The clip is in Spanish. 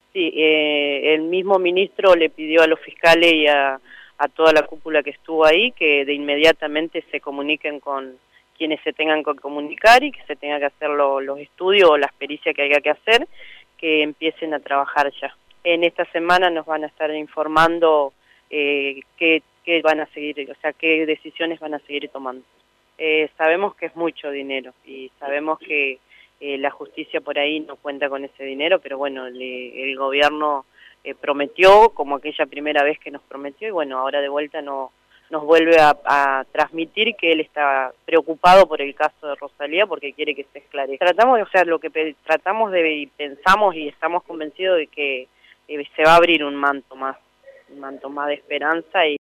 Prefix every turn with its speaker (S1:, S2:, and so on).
S1: Sí, el mismo ministro le pidió a los fiscales y a toda la cúpula que estuvo ahí que de inmediatamente se comuniquen con quienes se tengan que comunicar y que se tengan que hacer los estudios o las pericias que haya que hacer, que empiecen a trabajar ya. En esta semana nos van a estar informando qué van a seguir, o sea, qué decisiones van a seguir tomando. Sabemos que es mucho dinero y sabemos que la justicia por ahí no cuenta con ese dinero, pero bueno, el gobierno prometió, como aquella primera vez que nos prometió, y bueno, ahora de vuelta nos vuelve a transmitir que él está preocupado por el caso de Rosalía porque quiere que se esclarezca. Tratamos, o sea, lo que tratamos de, y pensamos y estamos convencidos de que se va a abrir un manto más de esperanza y